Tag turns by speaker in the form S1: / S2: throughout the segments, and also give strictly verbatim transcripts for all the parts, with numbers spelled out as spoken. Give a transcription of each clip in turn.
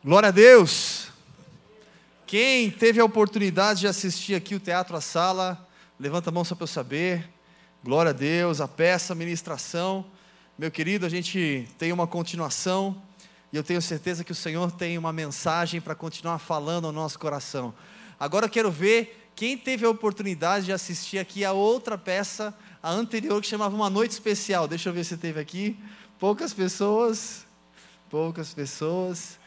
S1: Glória a Deus. Quem teve a oportunidade de assistir aqui o Teatro à Sala, levanta a mão só para eu saber. Glória a Deus, a peça, a ministração. Meu querido, a gente tem uma continuação e eu tenho certeza que o Senhor tem uma mensagem para continuar falando ao nosso coração. Agora eu quero ver quem teve a oportunidade de assistir aqui a outra peça, a anterior, que chamava Uma Noite Especial. Deixa eu ver se teve aqui. Poucas pessoas, poucas pessoas.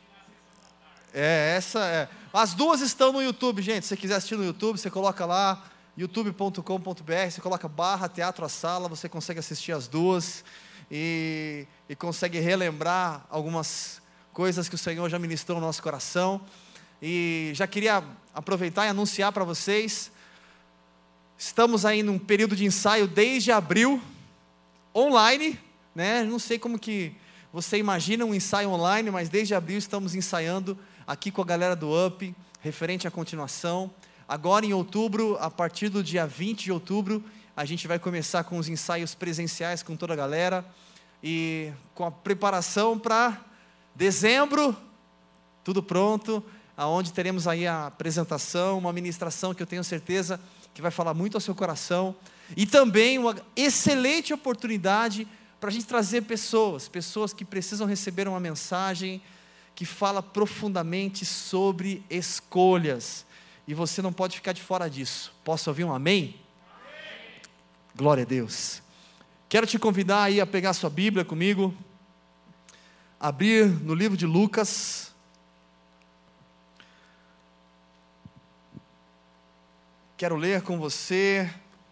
S1: É, essa é. As duas estão no YouTube, gente. Se você quiser assistir no YouTube, você coloca lá, youtube ponto com ponto br, você coloca barra Teatro à Sala, você consegue assistir as duas e, e consegue relembrar algumas coisas que o Senhor já ministrou no nosso coração. E já queria aproveitar e anunciar para vocês, estamos aí num período de ensaio desde abril, online, né? Não sei como que você imagina um ensaio online, mas desde abril estamos ensaiando aqui com a galera do UP, referente à continuação. Agora em outubro, a partir do dia vinte de outubro, a gente vai começar com os ensaios presenciais com toda a galera, e com a preparação para dezembro, tudo pronto, aonde teremos aí a apresentação, uma ministração que eu tenho certeza que vai falar muito ao seu coração, e também uma excelente oportunidade para a gente trazer pessoas, pessoas que precisam receber uma mensagem que fala profundamente sobre escolhas, e você não pode ficar de fora disso. Posso ouvir um amém? Amém. Glória a Deus. Quero te convidar aí a pegar sua Bíblia comigo, abrir no livro de Lucas, quero ler com você,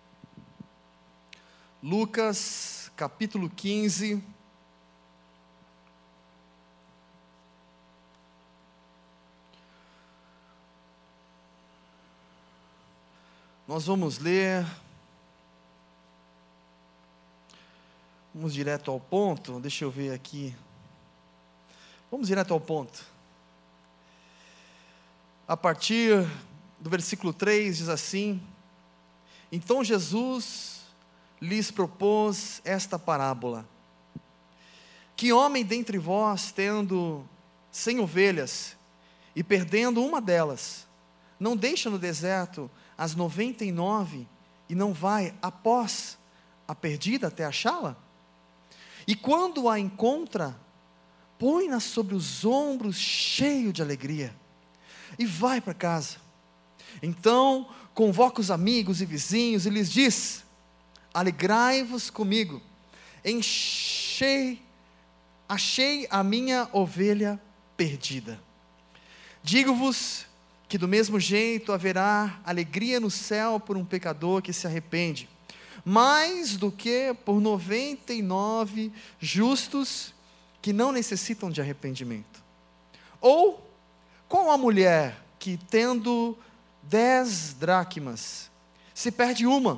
S1: Lucas capítulo quinze, nós vamos ler, vamos direto ao ponto, deixa eu ver aqui, vamos direto ao ponto, a partir do versículo três diz assim: então Jesus lhes propôs esta parábola: que homem dentre vós, tendo cem ovelhas, e perdendo uma delas, não deixa no deserto as noventa e nove, e não vai após a perdida até achá-la? E quando a encontra, põe-na sobre os ombros cheio de alegria, e vai para casa. Então convoca os amigos e vizinhos, e lhes diz: alegrai-vos comigo, enchei, achei a minha ovelha perdida. Digo-vos que do mesmo jeito haverá alegria no céu por um pecador que se arrepende, mais do que por noventa e nove justos que não necessitam de arrependimento. Ou com a mulher que, tendo dez dracmas, se perde uma,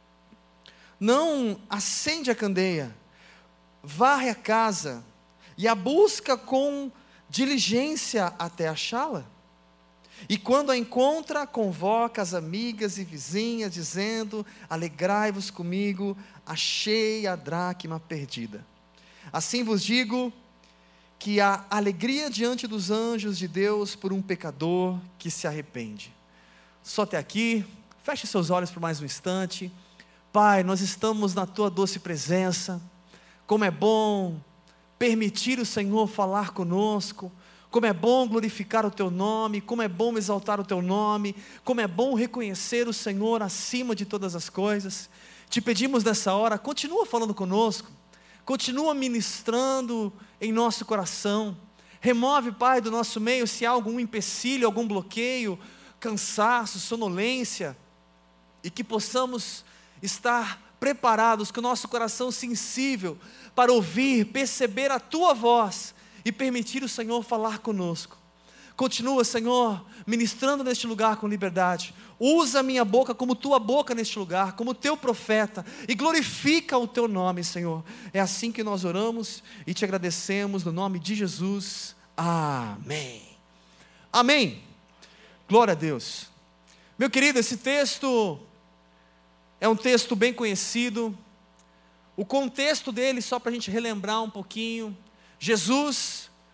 S1: não acende a candeia, varre a casa e a busca com diligência até achá-la? E quando a encontra, convoca as amigas e vizinhas, dizendo: alegrai-vos comigo, achei a dracma perdida. Assim vos digo que há alegria diante dos anjos de Deus por um pecador que se arrepende. Só até aqui. Feche seus olhos por mais um instante. Pai, nós estamos na Tua doce presença. Como é bom permitir o Senhor falar conosco. Como é bom glorificar o Teu nome, como é bom exaltar o Teu nome, como é bom reconhecer o Senhor acima de todas as coisas. Te pedimos nessa hora, continua falando conosco, continua ministrando em nosso coração. Remove, Pai, do nosso meio se há algum empecilho, algum bloqueio, cansaço, sonolência, e que possamos estar preparados, com o nosso coração sensível para ouvir, perceber a Tua voz e permitir o Senhor falar conosco. Continua, Senhor, ministrando neste lugar com liberdade. Usa a minha boca como Tua boca neste lugar, como Teu profeta, e glorifica o Teu nome, Senhor. É assim que nós oramos e Te agradecemos no nome de Jesus. Amém. Amém. Glória a Deus. Meu querido, esse texto é um texto bem conhecido. O contexto dele, só para a gente relembrar um pouquinho: Jesus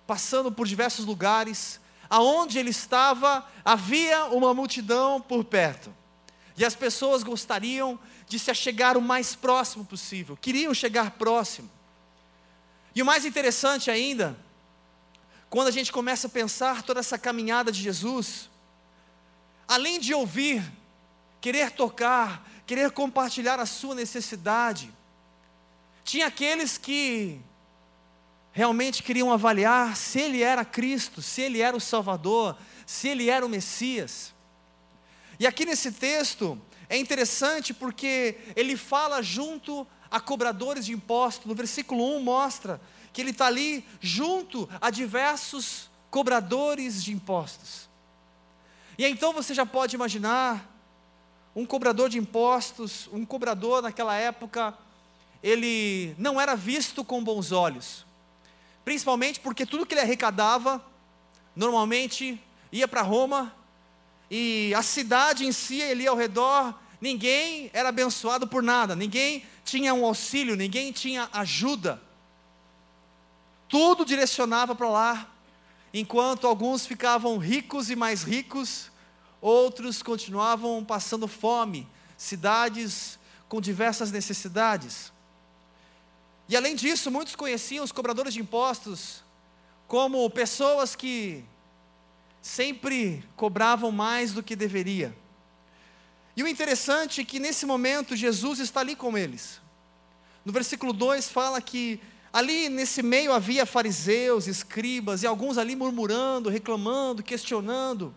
S1: passando por diversos lugares. Aonde ele estava, havia uma multidão por perto. E as pessoas gostariam de se achegar o mais próximo possível, queriam chegar próximo. E o mais interessante ainda, quando a gente começa a pensar toda essa caminhada de Jesus, além de ouvir, querer tocar, querer compartilhar a sua necessidade, tinha aqueles que realmente queriam avaliar se ele era Cristo, se ele era o Salvador, se ele era o Messias. E aqui nesse texto é interessante porque ele fala junto a cobradores de impostos. No versículo um mostra que ele está ali junto a diversos cobradores de impostos. E então você já pode imaginar um cobrador de impostos, um cobrador naquela época, ele não era visto com bons olhos, principalmente porque tudo que ele arrecadava, normalmente ia para Roma, e a cidade em si, ali ao redor, ninguém era abençoado por nada, ninguém tinha um auxílio, ninguém tinha ajuda, tudo direcionava para lá, enquanto alguns ficavam ricos e mais ricos, outros continuavam passando fome, cidades com diversas necessidades. E além disso, muitos conheciam os cobradores de impostos como pessoas que sempre cobravam mais do que deveria. E o interessante é que nesse momento Jesus está ali com eles. No versículo dois fala que ali nesse meio havia fariseus, escribas, e alguns ali murmurando, reclamando, questionando.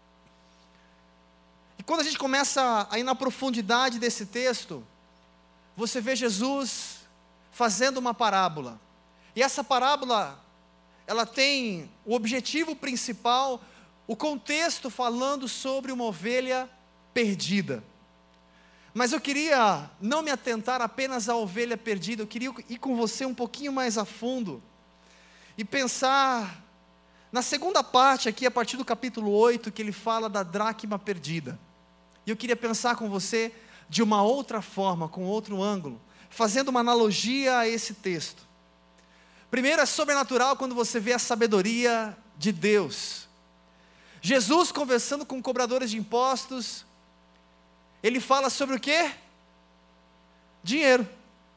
S1: E quando a gente começa a ir na profundidade desse texto, você vê Jesus fazendo uma parábola. E essa parábola, ela tem o objetivo principal, o contexto falando sobre uma ovelha perdida. Mas eu queria não me atentar apenas à ovelha perdida, eu queria ir com você um pouquinho mais a fundo e pensar na segunda parte aqui, a partir do capítulo oito, que ele fala da dracma perdida. E eu queria pensar com você de uma outra forma, com outro ângulo, fazendo uma analogia a esse texto. Primeiro, é sobrenatural quando você vê a sabedoria de Deus. Jesus conversando com cobradores de impostos, ele fala sobre o quê? Dinheiro.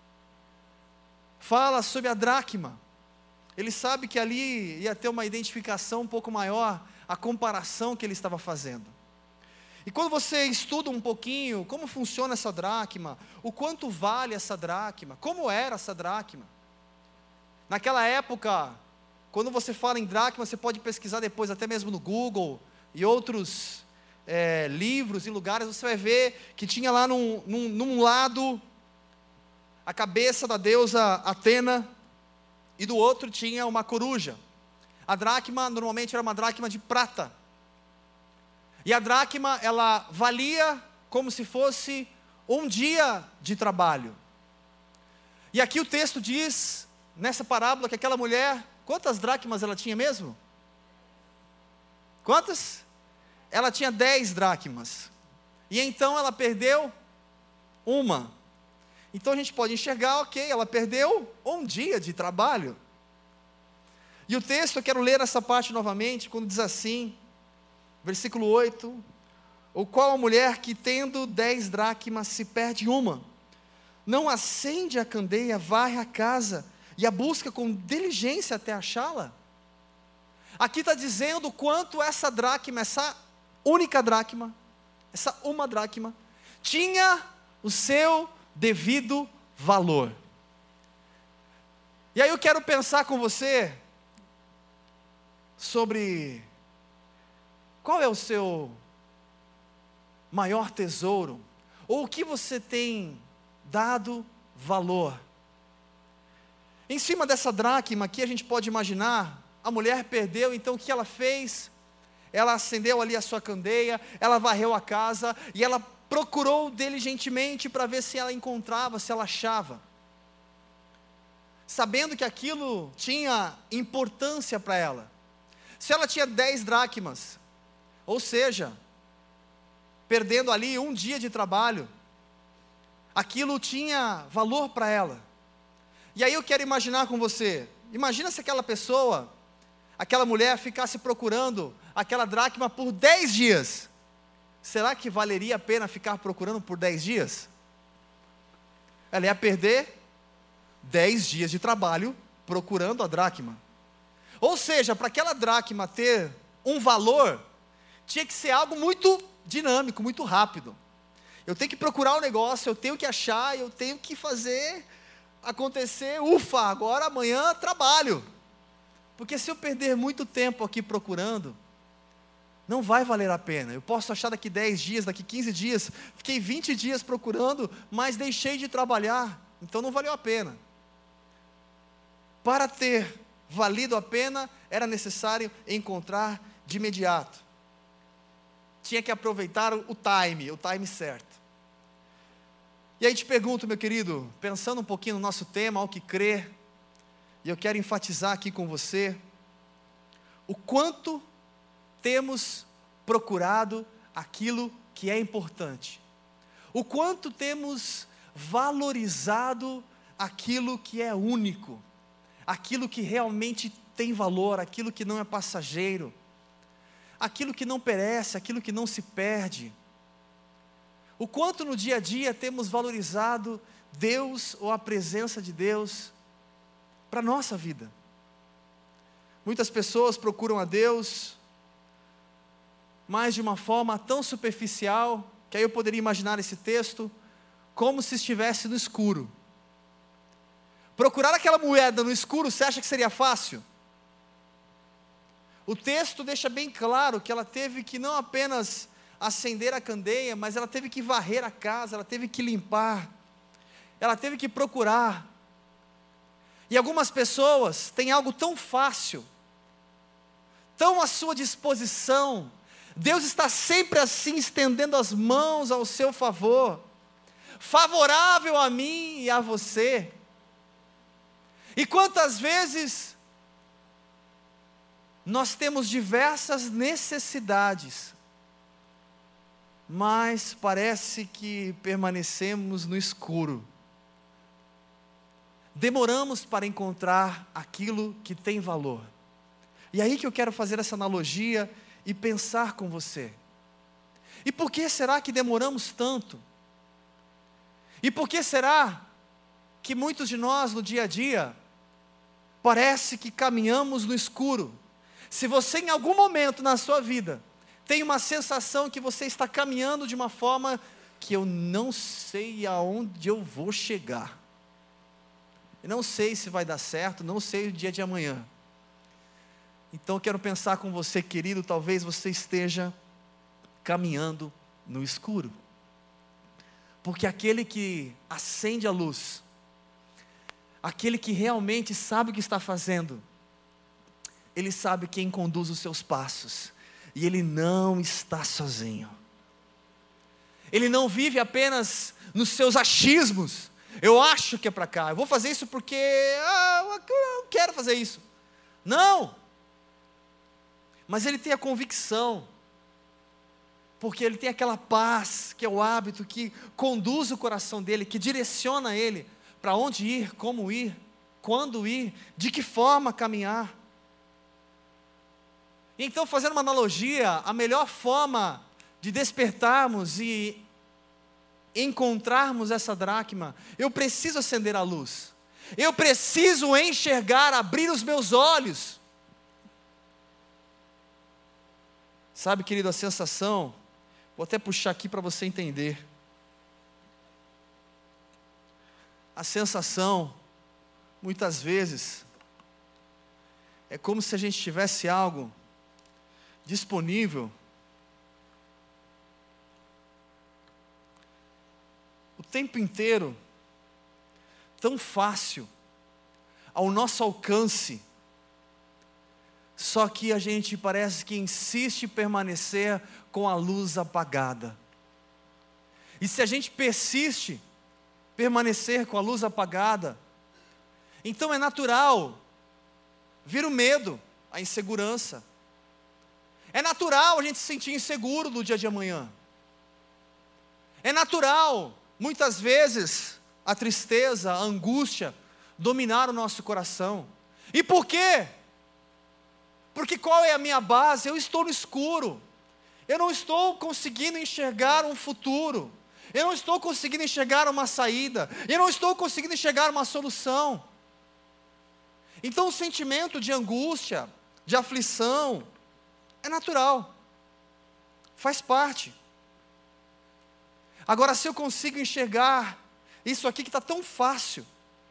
S1: Fala sobre a dracma. Ele sabe que ali ia ter uma identificação um pouco maior, a comparação que ele estava fazendo. E quando você estuda um pouquinho como funciona essa dracma, o quanto vale essa dracma, como era essa dracma. Naquela época, quando você fala em dracma, você pode pesquisar depois até mesmo no Google e outros é, livros e lugares, você vai ver que tinha lá num, num, num lado a cabeça da deusa Atena e do outro tinha uma coruja. A dracma normalmente era uma dracma de prata. E a dracma, ela valia como se fosse um dia de trabalho. E aqui o texto diz, nessa parábola, que aquela mulher, quantas dracmas ela tinha mesmo? Quantas? Ela tinha dez dracmas. E então ela perdeu uma. Então a gente pode enxergar, ok, ela perdeu um dia de trabalho. E o texto, eu quero ler essa parte novamente, quando diz assim, versículo oito, ou qual a mulher que tendo dez dracmas se perde uma, não acende a candeia, varre a casa e a busca com diligência até achá-la? Aqui está dizendo o quanto essa dracma, essa única dracma, essa uma dracma, tinha o seu devido valor. E aí eu quero pensar com você sobre qual é o seu maior tesouro, ou o que você tem dado valor. Em cima dessa dracma aqui a gente pode imaginar, a mulher perdeu, então o que ela fez? Ela acendeu ali a sua candeia, ela varreu a casa, e ela procurou diligentemente para ver se ela encontrava, se ela achava. Sabendo que aquilo tinha importância para ela. Se ela tinha dez dracmas, ou seja, perdendo ali um dia de trabalho, aquilo tinha valor para ela. E aí eu quero imaginar com você, imagina se aquela pessoa aquela mulher ficasse procurando aquela dracma por dez dias, será que valeria a pena ficar procurando por dez dias? Ela ia perder dez dias de trabalho procurando a dracma. Ou seja, para aquela dracma ter um valor, tinha que ser algo muito dinâmico, muito rápido. Eu tenho que procurar um negócio, eu tenho que achar, eu tenho que fazer acontecer, ufa, agora amanhã trabalho. Porque se eu perder muito tempo aqui procurando, não vai valer a pena. Eu posso achar daqui dez dias, daqui quinze dias, fiquei vinte dias procurando, mas deixei de trabalhar, então não valeu a pena. Para ter valido a pena, era necessário encontrar de imediato. Tinha que aproveitar o time, o time certo. E aí te pergunto, meu querido, pensando um pouquinho no nosso tema, ao que crer, e eu quero enfatizar aqui com você, o quanto temos procurado aquilo que é importante, o quanto temos valorizado aquilo que é único, aquilo que realmente tem valor, aquilo que não é passageiro, aquilo que não perece, aquilo que não se perde. O quanto no dia a dia temos valorizado Deus ou a presença de Deus para a nossa vida. Muitas pessoas procuram a Deus, mas de uma forma tão superficial, que aí eu poderia imaginar esse texto, como se estivesse no escuro. Procurar aquela moeda no escuro, você acha que seria fácil? O texto deixa bem claro que ela teve que não apenas acender a candeia, mas ela teve que varrer a casa, ela teve que limpar, ela teve que procurar. E algumas pessoas têm algo tão fácil, tão à sua disposição, Deus está sempre assim, estendendo as mãos ao seu favor, favorável a mim e a você. E quantas vezes nós temos diversas necessidades, mas parece que permanecemos no escuro. Demoramos para encontrar aquilo que tem valor. E aí que eu quero fazer essa analogia e pensar com você. E por que será que demoramos tanto? E por que será que muitos de nós no dia a dia parece que caminhamos no escuro? Se você em algum momento na sua vida tem uma sensação que você está caminhando de uma forma que eu não sei aonde eu vou chegar, eu não sei se vai dar certo, não sei o dia de amanhã, então eu quero pensar com você, querido, talvez você esteja caminhando no escuro, porque aquele que acende a luz, aquele que realmente sabe o que está fazendo, ele sabe quem conduz os seus passos, e ele não está sozinho. Ele não vive apenas nos seus achismos. Eu acho que é para cá, eu vou fazer isso porque ah, eu quero fazer isso. Não! Mas ele tem a convicção, porque ele tem aquela paz, que é o hábito que conduz o coração dele, que direciona ele para onde ir, como ir, quando ir, de que forma caminhar. Então, fazendo uma analogia, a melhor forma de despertarmos e encontrarmos essa dracma, eu preciso acender a luz, eu preciso enxergar, abrir os meus olhos. Sabe, querido, a sensação, vou até puxar aqui para você entender. A sensação, muitas vezes, é como se a gente tivesse algo disponível o tempo inteiro, tão fácil, ao nosso alcance, só que a gente parece que insiste em permanecer com a luz apagada. E se a gente persiste permanecer com a luz apagada, então é natural vir o medo, a insegurança. É natural a gente se sentir inseguro do dia de amanhã. É natural, muitas vezes, a tristeza, a angústia dominar o nosso coração. E por quê? Porque qual é a minha base? Eu estou no escuro. Eu não estou conseguindo enxergar um futuro. Eu não estou conseguindo enxergar uma saída. Eu não estou conseguindo enxergar uma solução. Então o sentimento de angústia, de aflição, é natural. Faz parte. Agora, se eu consigo enxergar isso aqui que está tão fácil,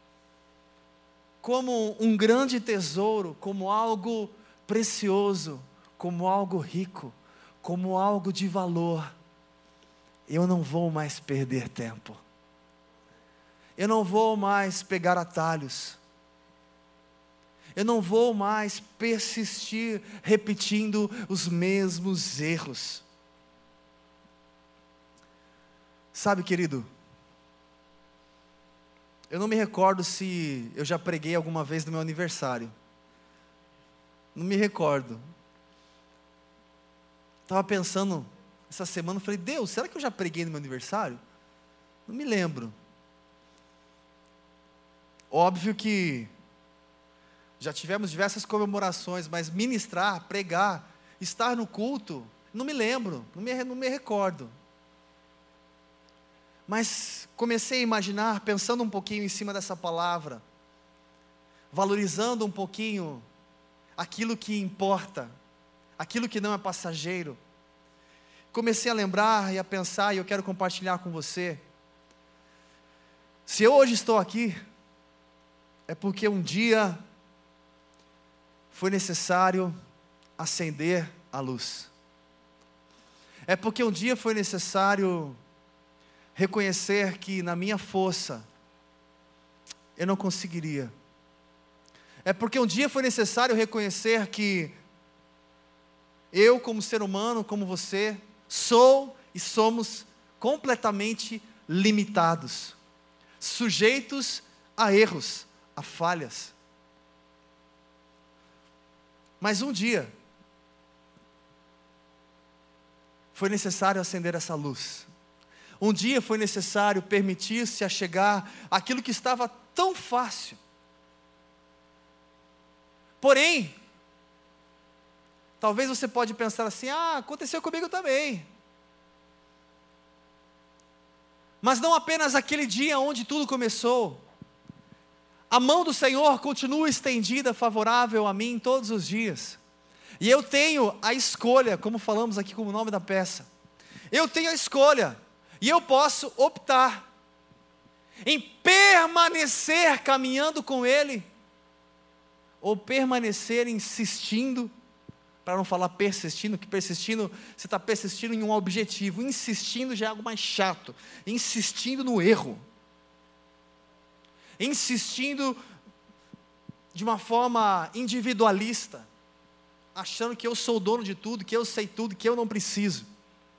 S1: como um grande tesouro, como algo precioso, como algo rico, como algo de valor, eu não vou mais perder tempo. Eu não vou mais pegar atalhos. Eu não vou mais persistir repetindo os mesmos erros. Sabe, querido, eu não me recordo se eu já preguei alguma vez no meu aniversário. Não me recordo. Estava pensando essa semana, falei, Deus, será que eu já preguei no meu aniversário? Não me lembro. Óbvio que já tivemos diversas comemorações, mas ministrar, pregar, estar no culto, não me lembro, não me, não me recordo. Mas comecei a imaginar, pensando um pouquinho em cima dessa palavra, valorizando um pouquinho aquilo que importa, aquilo que não é passageiro. Comecei a lembrar e a pensar, e eu quero compartilhar com você. Se eu hoje estou aqui, é porque um dia foi necessário acender a luz. É porque um dia foi necessário reconhecer que na minha força eu não conseguiria. É porque um dia foi necessário reconhecer que eu, como ser humano, como você, sou e somos completamente limitados, sujeitos a erros, a falhas. Mas um dia foi necessário acender essa luz. Um dia foi necessário permitir-se a chegar àquilo que estava tão fácil. Porém, talvez você pode pensar assim, ah, aconteceu comigo também. Mas não apenas aquele dia onde tudo começou. A mão do Senhor continua estendida, favorável a mim todos os dias. E eu tenho a escolha, como falamos aqui como nome da peça. Eu tenho a escolha. E eu posso optar em permanecer caminhando com Ele, ou permanecer insistindo, para não falar persistindo, que persistindo, você está persistindo em um objetivo, insistindo já é algo mais chato, insistindo no erro, insistindo de uma forma individualista, achando que eu sou o dono de tudo, que eu sei tudo, que eu não preciso.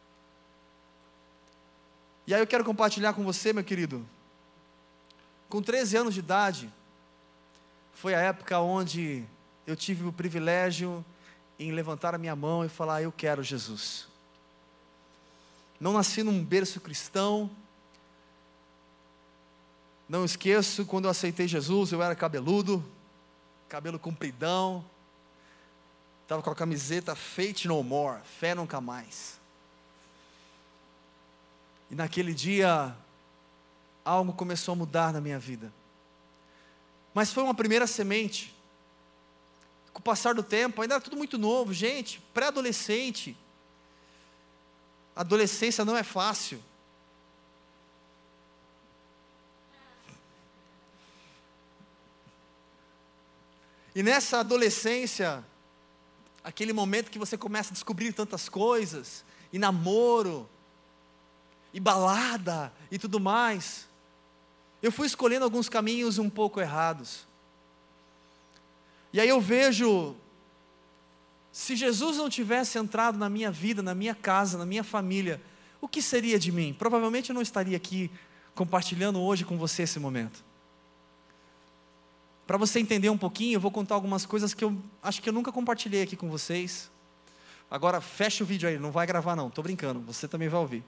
S1: E aí eu quero compartilhar com você, meu querido, com treze anos de idade, foi a época onde eu tive o privilégio em levantar a minha mão e falar, eu quero Jesus. Não nasci num berço cristão, não esqueço, quando eu aceitei Jesus, eu era cabeludo, cabelo compridão, estava com a camiseta Faith No More, fé nunca mais. E naquele dia, algo começou a mudar na minha vida. Mas foi uma primeira semente. Com o passar do tempo, ainda era tudo muito novo, gente, pré-adolescente. Adolescência não é fácil. E nessa adolescência, aquele momento que você começa a descobrir tantas coisas, e namoro, e balada, e tudo mais, eu fui escolhendo alguns caminhos um pouco errados. E aí eu vejo, se Jesus não tivesse entrado na minha vida, na minha casa, na minha família, o que seria de mim? Provavelmente eu não estaria aqui compartilhando hoje com você esse momento. Para você entender um pouquinho, eu vou contar algumas coisas que eu acho que eu nunca compartilhei aqui com vocês. Agora fecha o vídeo aí, não vai gravar não, estou brincando, você também vai ouvir.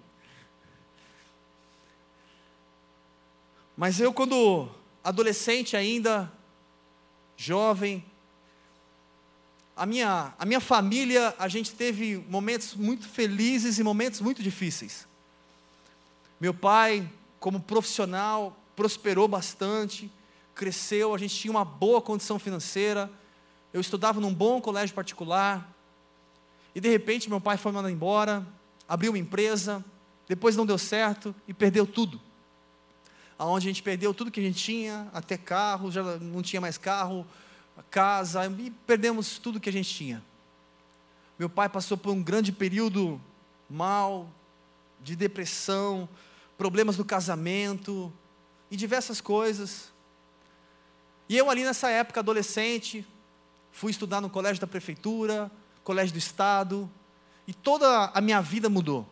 S1: Mas eu, quando adolescente ainda, jovem, a minha, a minha família, a gente teve momentos muito felizes e momentos muito difíceis. Meu pai, como profissional, prosperou bastante, cresceu, a gente tinha uma boa condição financeira, eu estudava num bom colégio particular, e de repente meu pai foi mandado embora, abriu uma empresa, depois não deu certo e perdeu tudo. Aonde a gente perdeu tudo que a gente tinha, até carro, já não tinha mais carro, casa, e perdemos tudo que a gente tinha. Meu pai passou por um grande período mal, de depressão, problemas no casamento, e diversas coisas. E eu ali nessa época, adolescente, fui estudar no colégio da prefeitura, colégio do estado, e toda a minha vida mudou.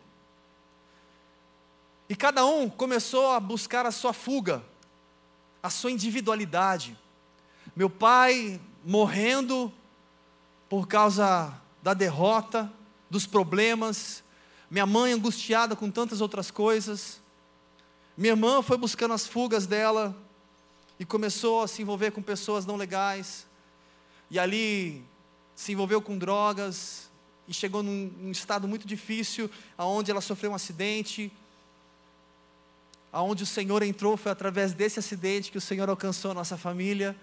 S1: E cada um começou a buscar a sua fuga, a sua individualidade. Meu pai morrendo por causa da derrota, dos problemas, minha mãe angustiada com tantas outras coisas, minha irmã foi buscando as fugas dela, e começou a se envolver com pessoas não legais, e ali se envolveu com drogas, e chegou num, num estado muito difícil, onde ela sofreu um acidente, aonde o Senhor entrou, foi através desse acidente que o Senhor alcançou a nossa família,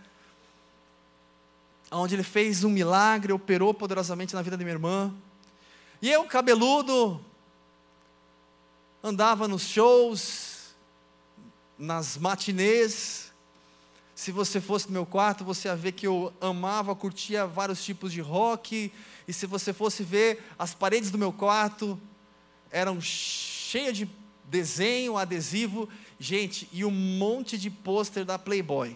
S1: onde Ele fez um milagre, operou poderosamente na vida de minha irmã, e eu, cabeludo, andava nos shows, nas matinês. Se você fosse no meu quarto, você ia ver que eu amava, curtia vários tipos de rock, e se você fosse ver, as paredes do meu quarto eram cheias de desenho, adesivo, gente, e um monte de pôster da Playboy.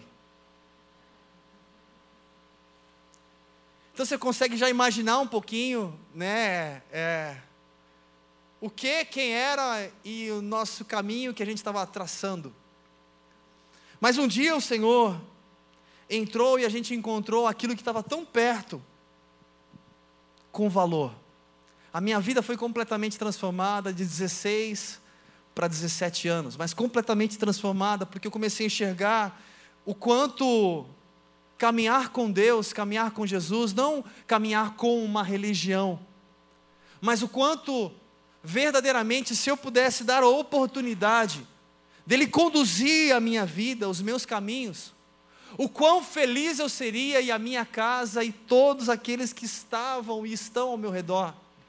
S1: Então você consegue já imaginar um pouquinho, né, é, o que, quem era e o nosso caminho que a gente estava traçando. Mas um dia o Senhor entrou e a gente encontrou aquilo que estava tão perto, com valor. A minha vida foi completamente transformada de dezesseis para dezessete anos, mas completamente transformada, porque eu comecei a enxergar o quanto caminhar com Deus, caminhar com Jesus, não caminhar com uma religião, mas o quanto verdadeiramente, se eu pudesse dar a oportunidade dele conduzir a minha vida, os meus caminhos, o quão feliz eu seria e a minha casa e todos aqueles que estavam e estão ao meu redor.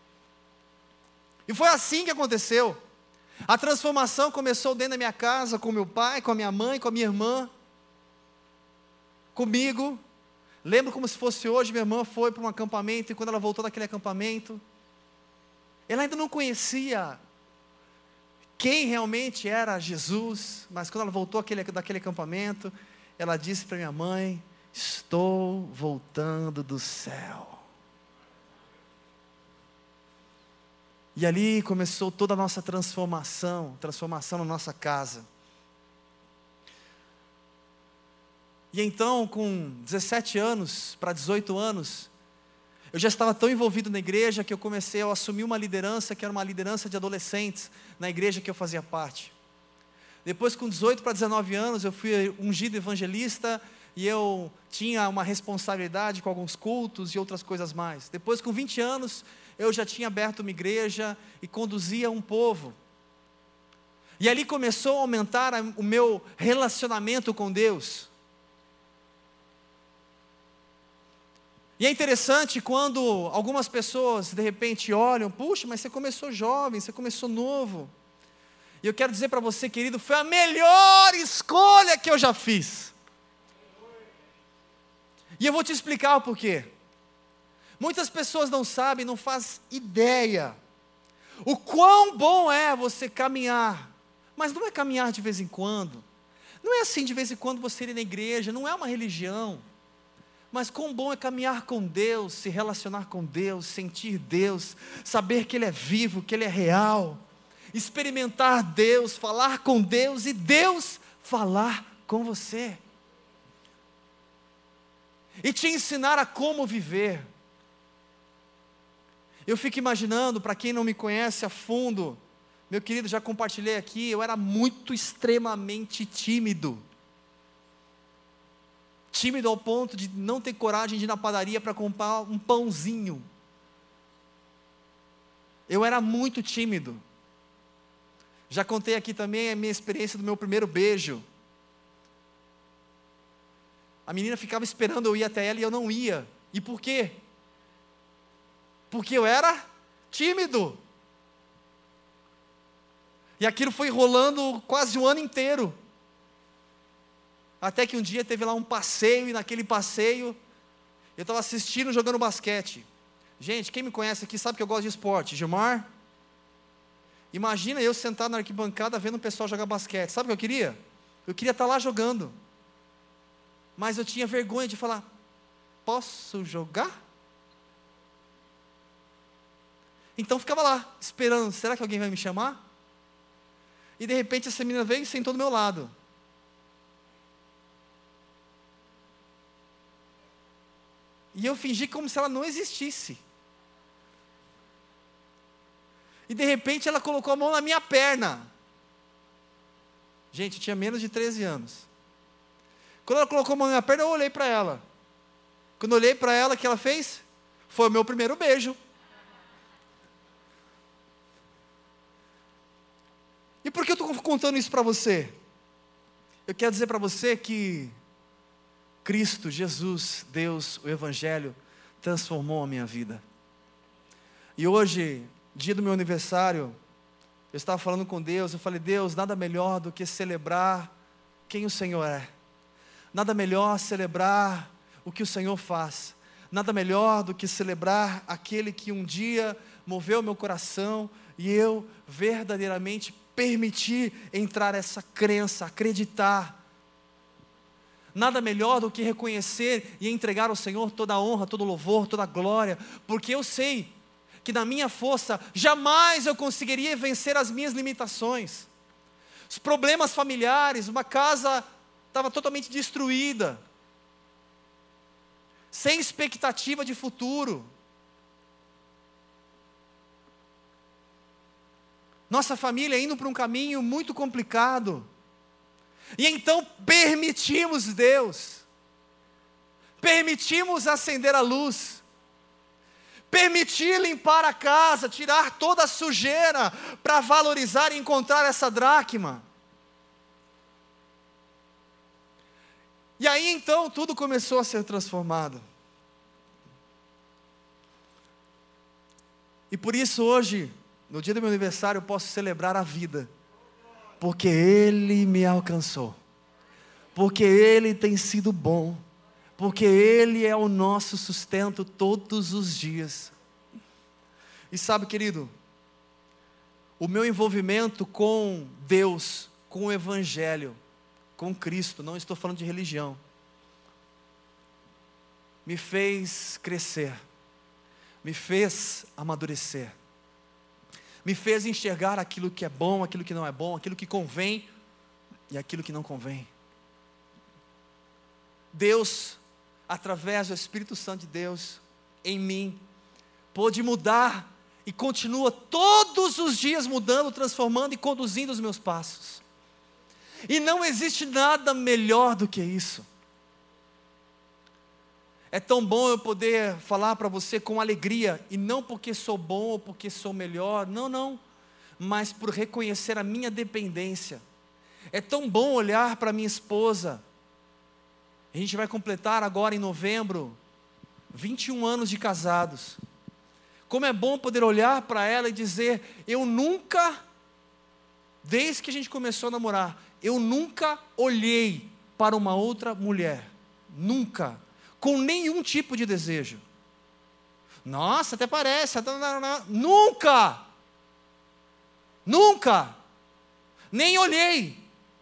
S1: E foi assim que aconteceu. A transformação começou dentro da minha casa, com meu pai, com a minha mãe, com a minha irmã, comigo. Lembro como se fosse hoje, minha irmã foi para um acampamento, e quando ela voltou daquele acampamento, ela ainda não conhecia quem realmente era Jesus, mas quando ela voltou daquele, daquele acampamento, ela disse para minha mãe: estou voltando do céu. E ali começou toda a nossa transformação, transformação na nossa casa. E então, com dezessete anos para dezoito anos, eu já estava tão envolvido na igreja que eu comecei a assumir uma liderança, que era uma liderança de adolescentes, na igreja que eu fazia parte. Depois, com dezoito para dezenove anos, eu fui ungido evangelista, e eu tinha uma responsabilidade com alguns cultos e outras coisas mais. Depois, com vinte anos, eu já tinha aberto uma igreja e conduzia um povo. E ali começou a aumentar o meu relacionamento com Deus. E é interessante quando algumas pessoas de repente olham: puxa, mas você começou jovem, você começou novo. E eu quero dizer para você, querido, foi a melhor escolha que eu já fiz. E eu vou te explicar o porquê. Muitas pessoas não sabem, não fazem ideia o quão bom é você caminhar. Mas não é caminhar de vez em quando. Não é assim de vez em quando você ir na igreja, não é uma religião. Mas quão bom é caminhar com Deus, se relacionar com Deus, sentir Deus, saber que Ele é vivo, que Ele é real, experimentar Deus, falar com Deus e Deus falar com você. E te ensinar a como viver. Eu fico imaginando, para quem não me conhece a fundo, meu querido, já compartilhei aqui, eu era muito extremamente tímido. tímido ao ponto de não ter coragem de ir na padaria para comprar um pãozinho. Eu era muito tímido. Já contei aqui também a minha experiência do meu primeiro beijo. A menina ficava esperando eu ir até ela e eu não ia. E por quê? Porque eu era tímido. E aquilo foi rolando quase o ano inteiro. Até que um dia teve lá um passeio, e naquele passeio, eu estava assistindo, jogando basquete. Gente, quem me conhece aqui sabe que eu gosto de esporte. Gilmar? Imagina eu sentado na arquibancada vendo o pessoal jogar basquete. Sabe o que eu queria? Eu queria estar lá jogando. Mas eu tinha vergonha de falar, posso jogar? Então ficava lá, esperando, será que alguém vai me chamar? E de repente essa menina veio e sentou do meu lado. E eu fingi como se ela não existisse. E de repente ela colocou a mão na minha perna. Gente, eu tinha menos de treze anos. Quando ela colocou a mão na minha perna, eu olhei para ela. Quando eu olhei para ela, o que ela fez? Foi o meu primeiro beijo. E por que eu estou contando isso para você? Eu quero dizer para você que Cristo, Jesus, Deus, o Evangelho, transformou a minha vida. E hoje, dia do meu aniversário, eu estava falando com Deus, eu falei, Deus, nada melhor do que celebrar quem o Senhor é. Nada melhor celebrar o que o Senhor faz. Nada melhor do que celebrar aquele que um dia moveu meu coração e eu verdadeiramente permiti entrar essa crença, acreditar. Nada melhor do que reconhecer e entregar ao Senhor toda a honra, todo o louvor, toda a glória, porque eu sei que na minha força jamais eu conseguiria vencer as minhas limitações. Os problemas familiares, uma casa estava totalmente destruída, sem expectativa de futuro. Nossa família indo para um caminho muito complicado. E então permitimos Deus, permitimos acender a luz, permitir limpar a casa, tirar toda a sujeira, para valorizar e encontrar essa dracma. E aí então tudo começou a ser transformado. E por isso hoje, no dia do meu aniversário, eu posso celebrar a vida. Porque Ele me alcançou. Porque Ele tem sido bom. Porque Ele é o nosso sustento todos os dias. E sabe, querido, o meu envolvimento com Deus, com o Evangelho, com Cristo, não estou falando de religião, me fez crescer, me fez amadurecer, me fez enxergar aquilo que é bom, aquilo que não é bom, aquilo que convém e aquilo que não convém. Deus, através do Espírito Santo de Deus, em mim, pôde mudar e continua todos os dias mudando, transformando e conduzindo os meus passos. E não existe nada melhor do que isso. É tão bom eu poder falar para você com alegria, e não porque sou bom ou porque sou melhor, não, não, mas por reconhecer a minha dependência. É tão bom olhar para minha esposa. A gente vai completar agora em novembro, vinte e um anos de casados. Como é bom poder olhar para ela e dizer, eu nunca, desde que a gente começou a namorar, eu nunca olhei para uma outra mulher, nunca, com nenhum tipo de desejo. Nossa, até parece, nunca, nunca, nem olhei.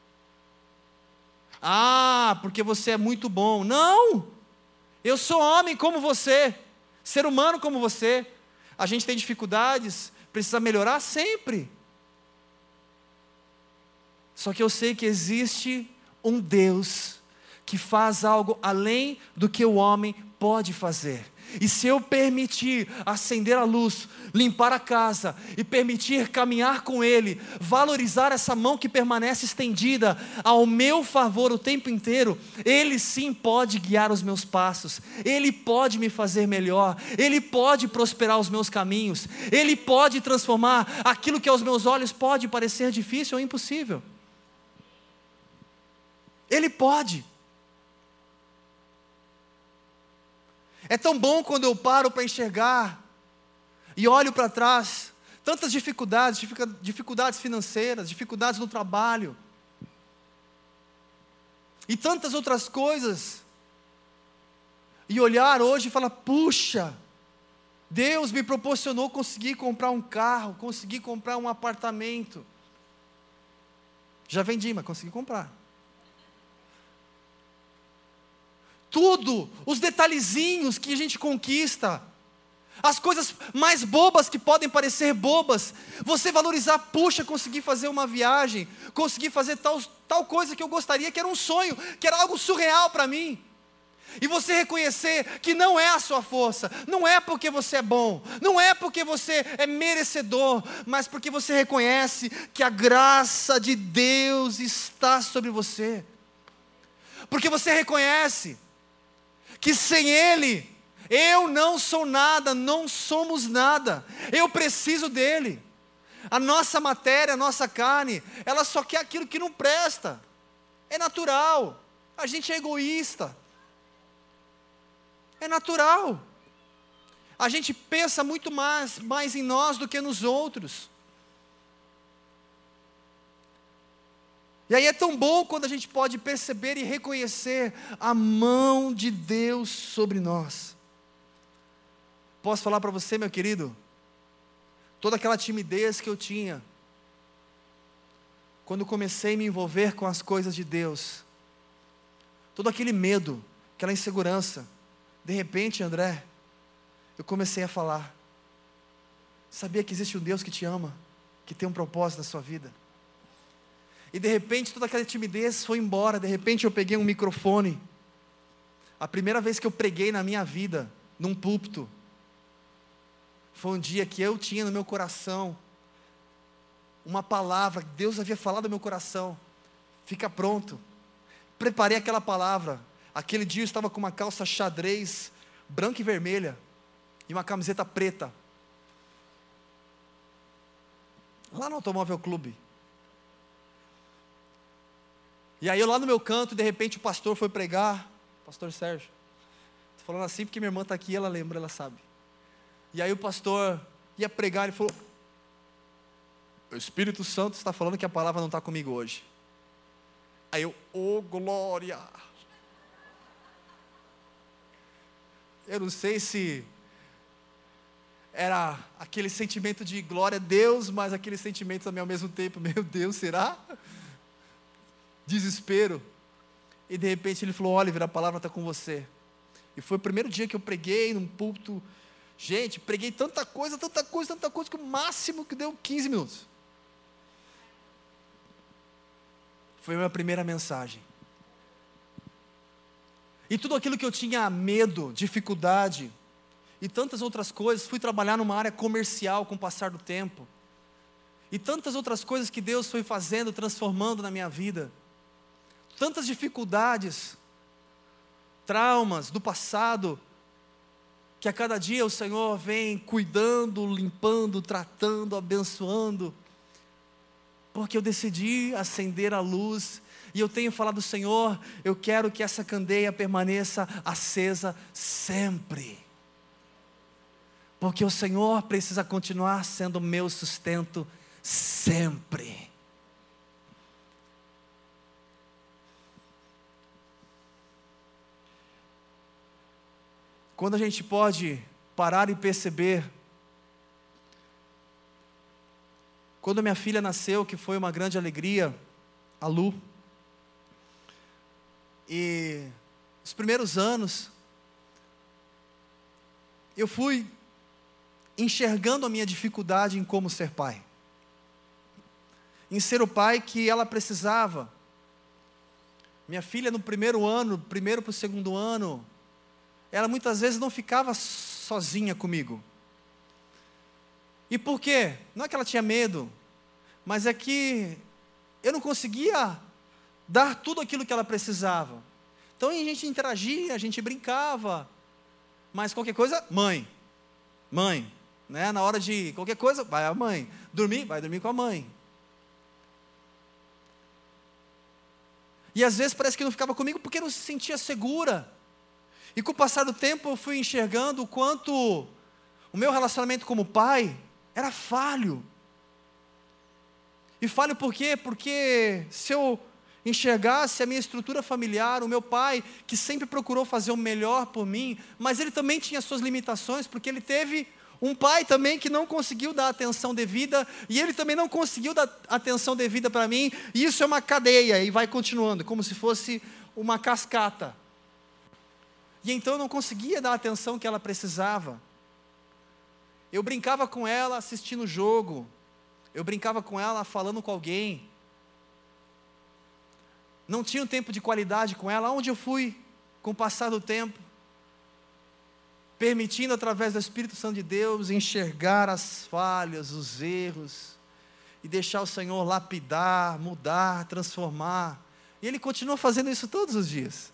S1: Ah, porque você é muito bom. Não, eu sou homem como você, ser humano como você. A gente tem dificuldades, precisa melhorar sempre. Só que eu sei que existe um Deus que faz algo além do que o homem pode fazer. E se eu permitir acender a luz, limpar a casa e permitir caminhar com Ele, valorizar essa mão que permanece estendida ao meu favor o tempo inteiro, Ele sim pode guiar os meus passos, Ele pode me fazer melhor, Ele pode prosperar os meus caminhos, Ele pode transformar aquilo que aos meus olhos pode parecer difícil ou impossível. Ele pode. É tão bom quando eu paro para enxergar e olho para trás, tantas dificuldades, dificuldades financeiras, dificuldades no trabalho, e tantas outras coisas, e olhar hoje e falar: puxa, Deus me proporcionou conseguir comprar um carro, conseguir comprar um apartamento. Já vendi, mas consegui comprar. Tudo, os detalhezinhos que a gente conquista, as coisas mais bobas que podem parecer bobas, você valorizar: puxa, consegui fazer uma viagem, consegui fazer tal, tal coisa que eu gostaria, que era um sonho, que era algo surreal para mim. E você reconhecer que não é a sua força, não é porque você é bom, não é porque você é merecedor, mas porque você reconhece que a graça de Deus está sobre você. Porque você reconhece que sem Ele, eu não sou nada, não somos nada, eu preciso dEle. A nossa matéria, a nossa carne, ela só quer aquilo que não presta, é natural, a gente é egoísta, é natural, a gente pensa muito mais, mais em nós do que nos outros. E aí é tão bom quando a gente pode perceber e reconhecer a mão de Deus sobre nós. Posso falar para você, meu querido, toda aquela timidez que eu tinha, quando comecei a me envolver com as coisas de Deus, todo aquele medo, aquela insegurança, de repente, André, eu comecei a falar. Sabia que existe um Deus que te ama, que tem um propósito na sua vida? E de repente toda aquela timidez foi embora. De repente eu peguei um microfone. A primeira vez que eu preguei na minha vida, num púlpito, foi um dia que eu tinha no meu coração uma palavra que Deus havia falado no meu coração: fica pronto. Preparei aquela palavra. Aquele dia eu estava com uma calça xadrez branca e vermelha e uma camiseta preta, lá no Automóvel Clube. E aí eu lá no meu canto, de repente o pastor foi pregar. Pastor Sérgio, estou falando assim porque minha irmã está aqui, ela lembra, ela sabe. E aí o pastor ia pregar, ele falou: o Espírito Santo está falando que a palavra não está comigo hoje. Aí eu: oh glória. Eu não sei se era aquele sentimento de glória a Deus, mas aquele sentimento também ao mesmo tempo: meu Deus, será? Desespero. E de repente ele falou: Oliver, a palavra está com você. E foi o primeiro dia que eu preguei num púlpito. Gente, preguei tanta coisa, tanta coisa, tanta coisa, que o máximo que deu quinze minutos. Foi a minha primeira mensagem. E tudo aquilo que eu tinha medo, dificuldade e tantas outras coisas, fui trabalhar numa área comercial com o passar do tempo. E tantas outras coisas que Deus foi fazendo, transformando na minha vida. Tantas dificuldades, traumas do passado, que a cada dia o Senhor vem cuidando, limpando, tratando, abençoando, porque eu decidi acender a luz, e eu tenho falado: Senhor, eu quero que essa candeia permaneça acesa sempre, porque o Senhor precisa continuar sendo o meu sustento sempre. Quando a gente pode parar e perceber, quando minha filha nasceu, que foi uma grande alegria, a Lu, e os primeiros anos, eu fui enxergando a minha dificuldade em como ser pai, em ser o pai que ela precisava. Minha filha no primeiro ano, primeiro para o segundo ano, ela muitas vezes não ficava sozinha comigo. E por quê? Não é que ela tinha medo, mas é que eu não conseguia dar tudo aquilo que ela precisava. Então a gente interagia, a gente brincava, mas qualquer coisa, mãe, mãe, né? Na hora de qualquer coisa, vai a mãe, dormir, vai dormir com a mãe. E às vezes parece que não ficava comigo porque não se sentia segura. E com o passar do tempo eu fui enxergando o quanto o meu relacionamento como pai era falho. E falho por quê? Porque se eu enxergasse a minha estrutura familiar, o meu pai, que sempre procurou fazer o melhor por mim, mas ele também tinha suas limitações, porque ele teve um pai também que não conseguiu dar atenção devida, e ele também não conseguiu dar atenção devida para mim, e isso é uma cadeia, e vai continuando, como se fosse uma cascata. E então eu não conseguia dar a atenção que ela precisava. Eu brincava com ela assistindo o jogo, eu brincava com ela falando com alguém, não tinha um tempo de qualidade com ela. Onde eu fui com o passar do tempo, permitindo através do Espírito Santo de Deus enxergar as falhas, os erros, e deixar o Senhor lapidar, mudar, transformar, e Ele continua fazendo isso todos os dias.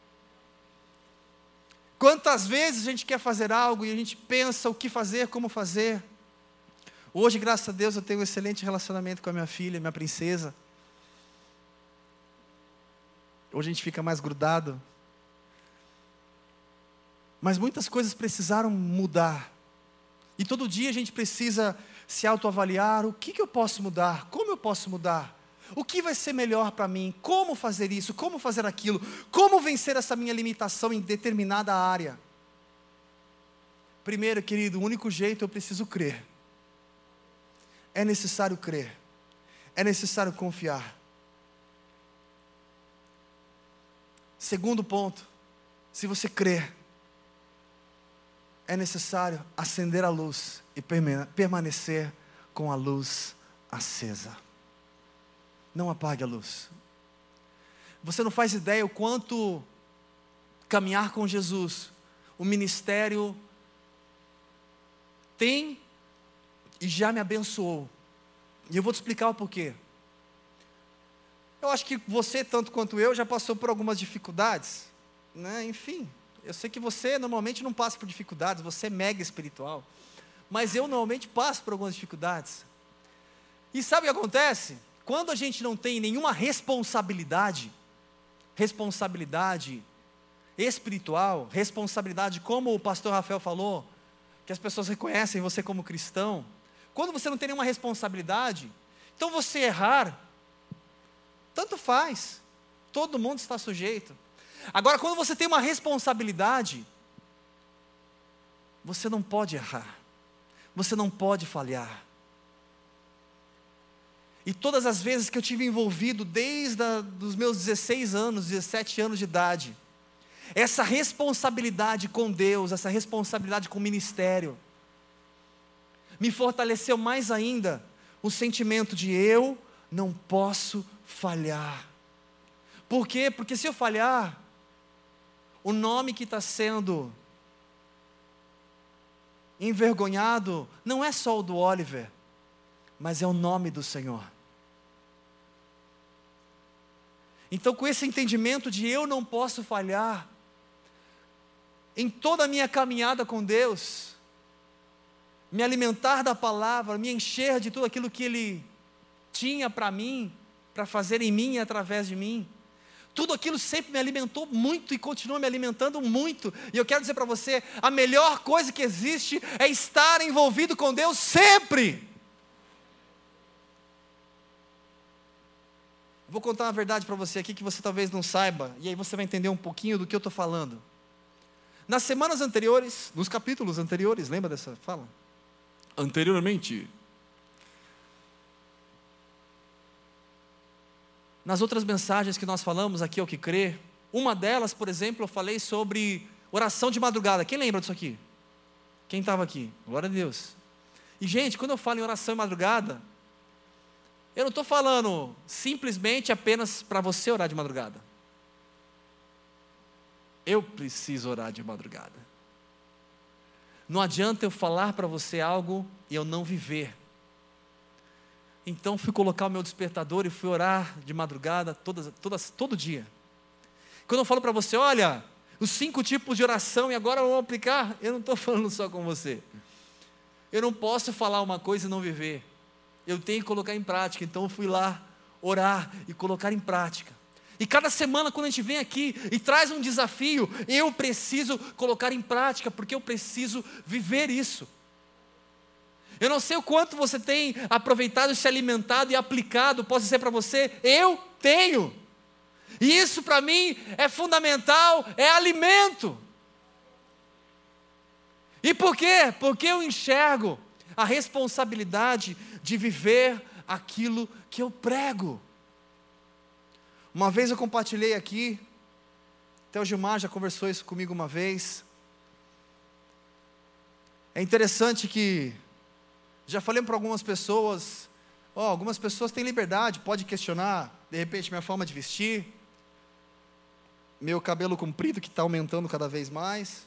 S1: Quantas vezes a gente quer fazer algo e a gente pensa o que fazer, como fazer. Hoje, graças a Deus, eu tenho um excelente relacionamento com a minha filha, minha princesa. Hoje a gente fica mais grudado. Mas muitas coisas precisaram mudar. E todo dia a gente precisa se autoavaliar. O que, que eu posso mudar? Como eu posso mudar? O que vai ser melhor para mim? Como fazer isso? Como fazer aquilo? Como vencer essa minha limitação em determinada área? Primeiro, querido, o único jeito eu preciso crer. É necessário crer. É necessário confiar. Segundo ponto, se você crer, é necessário acender a luz e permanecer com a luz acesa. Não apague a luz. Você não faz ideia o quanto caminhar com Jesus, o ministério tem e já me abençoou. E eu vou te explicar o porquê. Eu acho que você, tanto quanto eu, já passou por algumas dificuldades, né? Enfim, eu sei que você normalmente não passa por dificuldades, você é mega espiritual, mas eu normalmente passo por algumas dificuldades. E sabe o que acontece? Quando a gente não tem nenhuma responsabilidade, responsabilidade espiritual, responsabilidade, como o pastor Rafael falou, que as pessoas reconhecem você como cristão, quando você não tem nenhuma responsabilidade, então você errar, tanto faz, todo mundo está sujeito. Agora, quando você tem uma responsabilidade, você não pode errar, você não pode falhar. E todas as vezes que eu tive envolvido, desde os meus dezesseis anos, dezessete anos de idade, essa responsabilidade com Deus, essa responsabilidade com o ministério, me fortaleceu mais ainda o sentimento de eu não posso falhar. Por quê? Porque se eu falhar, o nome que está sendo envergonhado não é só o do Oliver, mas é o nome do Senhor. Então, com esse entendimento de eu não posso falhar, em toda a minha caminhada com Deus, me alimentar da palavra, me encher de tudo aquilo que Ele tinha para mim, para fazer em mim e através de mim, tudo aquilo sempre me alimentou muito e continua me alimentando muito. E eu quero dizer para você, a melhor coisa que existe é estar envolvido com Deus sempre. Vou contar uma verdade para você aqui que você talvez não saiba, e aí você vai entender um pouquinho do que eu estou falando. Nas semanas anteriores, nos capítulos anteriores, lembra dessa fala? Anteriormente. Nas outras mensagens que nós falamos aqui, ao que crer, uma delas, por exemplo, eu falei sobre oração de madrugada. Quem lembra disso aqui? Quem estava aqui? Glória a Deus. E gente, quando eu falo em oração de madrugada, eu não estou falando simplesmente apenas para você orar de madrugada. Eu preciso orar de madrugada. Não adianta eu falar para você algo e eu não viver. Então fui colocar o meu despertador e fui orar de madrugada todas, todas, todo dia. Quando eu falo para você, olha, os cinco tipos de oração e agora vamos aplicar, eu não estou falando só com você. Eu não posso falar uma coisa e não viver. Eu tenho que colocar em prática. Então eu fui lá orar e colocar em prática. E cada semana quando a gente vem aqui e traz um desafio, eu preciso colocar em prática, porque eu preciso viver isso. Eu não sei o quanto você tem aproveitado, se alimentado e aplicado, posso dizer para você, eu tenho. E isso para mim é fundamental, é alimento. E por quê? Porque eu enxergo a responsabilidade de viver aquilo que eu prego. Uma vez eu compartilhei aqui, até o Gilmar já conversou isso comigo uma vez. É interessante que, já falei para algumas pessoas, ó, algumas pessoas têm liberdade, pode questionar, de repente, minha forma de vestir, meu cabelo comprido que está aumentando cada vez mais.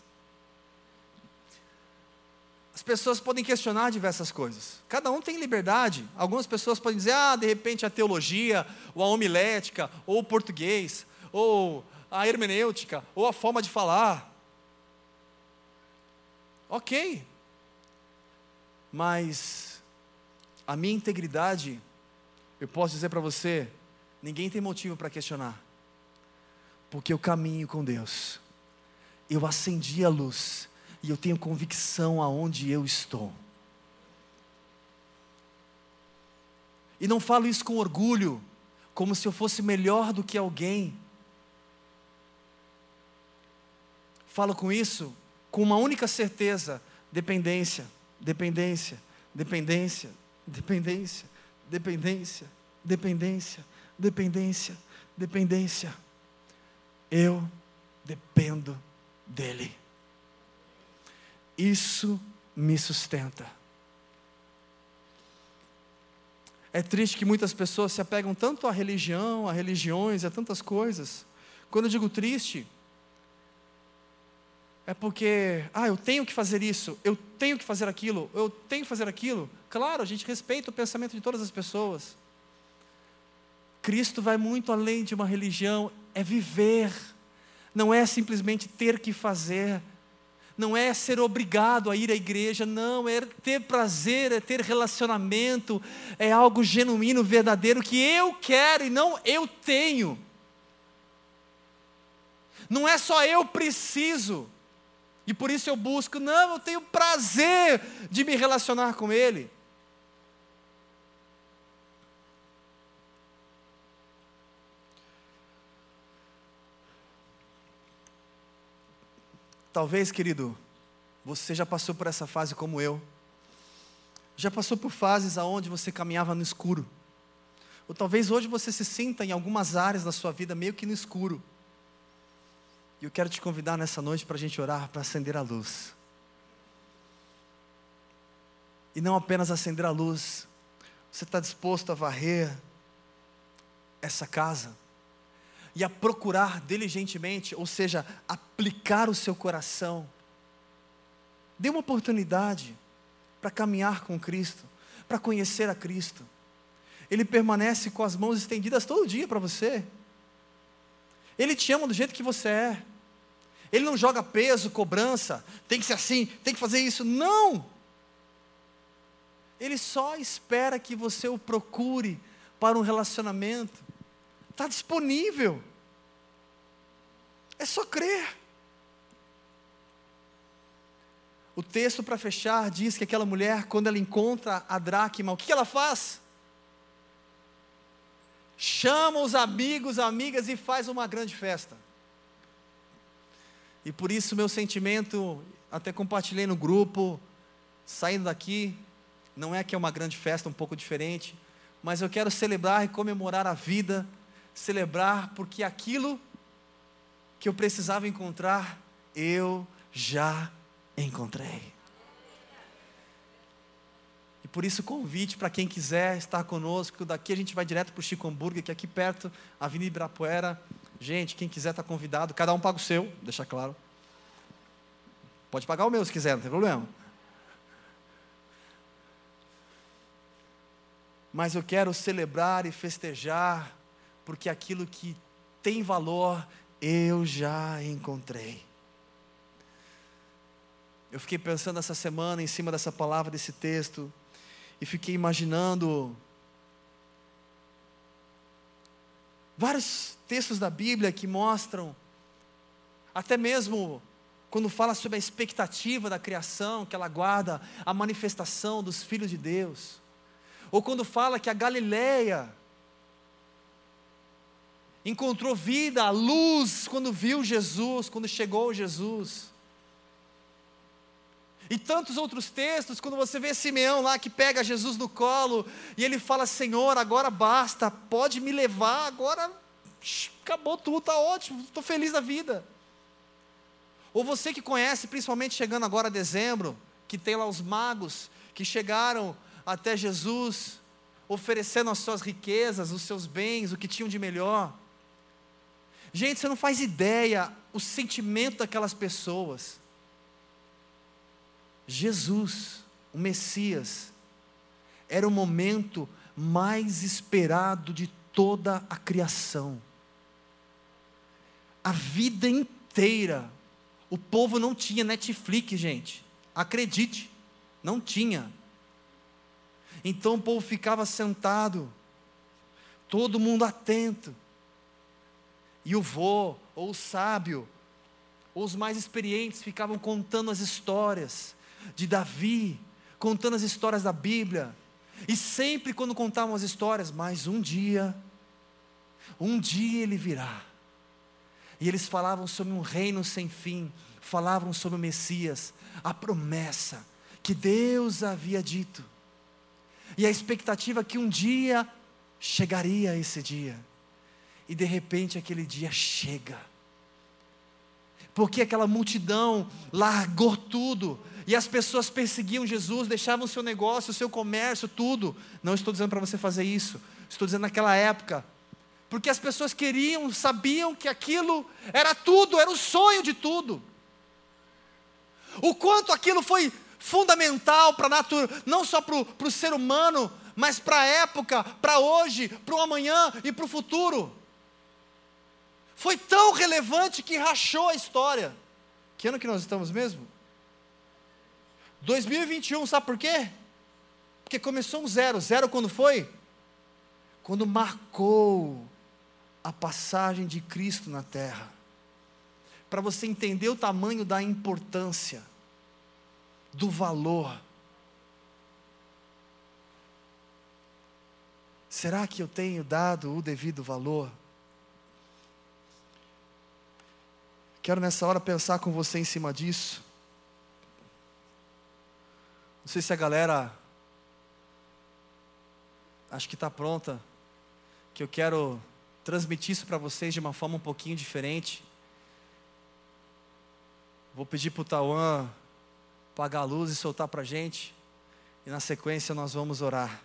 S1: As pessoas podem questionar diversas coisas. Cada um tem liberdade. Algumas pessoas podem dizer, ah, de repente a teologia, ou a homilética, ou o português, ou a hermenêutica, ou a forma de falar. Ok. Mas a minha integridade, eu posso dizer para você, ninguém tem motivo para questionar. Porque eu caminho com Deus. Eu acendi a luz. E eu tenho convicção aonde eu estou. E não falo isso com orgulho, como se eu fosse melhor do que alguém. Falo com isso com uma única certeza: dependência, dependência, dependência, dependência, dependência, dependência, dependência, dependência. Eu dependo dEle. Isso me sustenta. É triste que muitas pessoas se apegam tanto à religião, a religiões, a tantas coisas. Quando eu digo triste, é porque, ah, eu tenho que fazer isso, eu tenho que fazer aquilo, eu tenho que fazer aquilo. Claro, a gente respeita o pensamento de todas as pessoas. Cristo vai muito além de uma religião, é viver. Não é simplesmente ter que fazer. Não é ser obrigado a ir à igreja, não, é ter prazer, é ter relacionamento, é algo genuíno, verdadeiro, que eu quero e não eu tenho. Não é só eu preciso, e por isso eu busco, não, eu tenho prazer de me relacionar com Ele. Talvez, querido, você já passou por essa fase como eu. Já passou por fases onde você caminhava no escuro. Ou talvez hoje você se sinta em algumas áreas da sua vida meio que no escuro. E eu quero te convidar nessa noite para a gente orar, para acender a luz. E não apenas acender a luz. Você está disposto a varrer essa casa? E a procurar diligentemente, ou seja, aplicar o seu coração. Dê uma oportunidade para caminhar com Cristo, para conhecer a Cristo. Ele permanece com as mãos estendidas todo dia para você. Ele te ama do jeito que você é. Ele não joga peso, cobrança, tem que ser assim, tem que fazer isso. Não! Ele só espera que você o procure para um relacionamento. Está disponível. É só crer. O texto para fechar diz que aquela mulher, quando ela encontra a dracma, o que ela faz? Chama os amigos, amigas e faz uma grande festa. E por isso meu sentimento, até compartilhei no grupo, saindo daqui, não é que é uma grande festa, um pouco diferente, mas eu quero celebrar e comemorar a vida, celebrar porque aquilo que eu precisava encontrar, eu já encontrei. E por isso o convite para quem quiser estar conosco, daqui a gente vai direto para o Chico Hambúrguer, que é aqui perto, Avenida Ibirapuera, Gente, quem quiser está convidado, cada um paga o seu, deixa claro. Pode pagar o meu se quiser, não tem problema. Mas eu quero celebrar e festejar, porque aquilo que tem valor, eu já encontrei. Eu fiquei pensando essa semana em cima dessa palavra, desse texto, e fiquei imaginando vários textos da Bíblia que mostram, até mesmo quando fala sobre a expectativa da criação, que ela guarda a manifestação dos filhos de Deus, ou quando fala que a Galileia encontrou vida, a luz, quando viu Jesus, quando chegou Jesus. E tantos outros textos, quando você vê Simeão lá que pega Jesus no colo, e ele fala: Senhor, agora basta, pode me levar, agora acabou tudo, está ótimo, estou feliz da vida. Ou você que conhece, principalmente chegando agora a dezembro, que tem lá os magos, que chegaram até Jesus, oferecendo as suas riquezas, os seus bens, o que tinham de melhor. Gente, você não faz ideia o sentimento daquelas pessoas. Jesus, o Messias, era o momento mais esperado de toda a criação. A vida inteira, o povo não tinha Netflix, gente, acredite, não tinha. Então o povo ficava sentado, todo mundo atento, e o vô, ou o sábio, ou os mais experientes ficavam contando as histórias de Davi, contando as histórias da Bíblia, e sempre quando contavam as histórias, mas um dia, um dia ele virá, e eles falavam sobre um reino sem fim, falavam sobre o Messias, a promessa que Deus havia dito, e a expectativa que um dia chegaria esse dia, e de repente aquele dia chega, porque aquela multidão largou tudo, e as pessoas perseguiam Jesus, deixavam o seu negócio, o seu comércio, tudo. Não estou dizendo para você fazer isso, estou dizendo naquela época, porque as pessoas queriam, sabiam que aquilo era tudo, era o sonho de tudo. O quanto aquilo foi fundamental para a natureza, não só para o, para o ser humano, mas para a época, para hoje, para o amanhã e para o futuro. Foi tão relevante que rachou a história. Que ano que nós estamos mesmo? dois mil e vinte e um, sabe por quê? Porque começou um zero. Zero quando foi? Quando marcou a passagem de Cristo na terra. Para você entender o tamanho da importância, do valor. Será que eu tenho dado o devido valor? Quero nessa hora pensar com você em cima disso. Não sei se a galera acho que está pronta, que eu quero transmitir isso para vocês de uma forma um pouquinho diferente. Vou pedir para o Tauan apagar a luz e soltar para a gente, e na sequência nós vamos orar.